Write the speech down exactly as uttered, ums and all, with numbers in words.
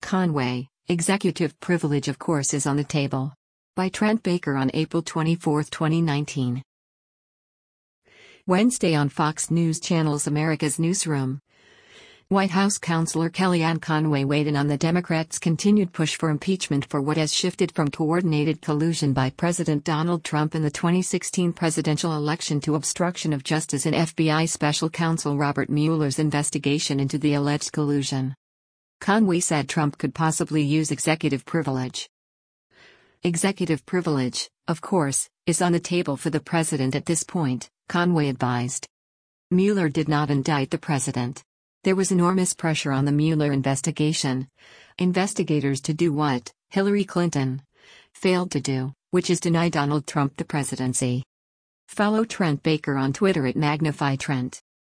Conway, executive privilege of course is on the table. By Trent Baker on April twenty-fourth, twenty nineteen. Wednesday on Fox News Channel's America's Newsroom. White House counselor Kellyanne Conway weighed in on the Democrats' continued push for impeachment for what has shifted from coordinated collusion by President Donald Trump in the twenty sixteen presidential election to obstruction of justice in F B I Special Counsel Robert Mueller's investigation into the alleged collusion. Conway said Trump could possibly use executive privilege. Executive privilege, of course, is on the table for the president at this point, Conway advised. Mueller did not indict the president. There was enormous pressure on the Mueller investigation. Investigators to do what Hillary Clinton failed to do, which is deny Donald Trump the presidency. Follow Trent Baker on Twitter at Magnify Trent.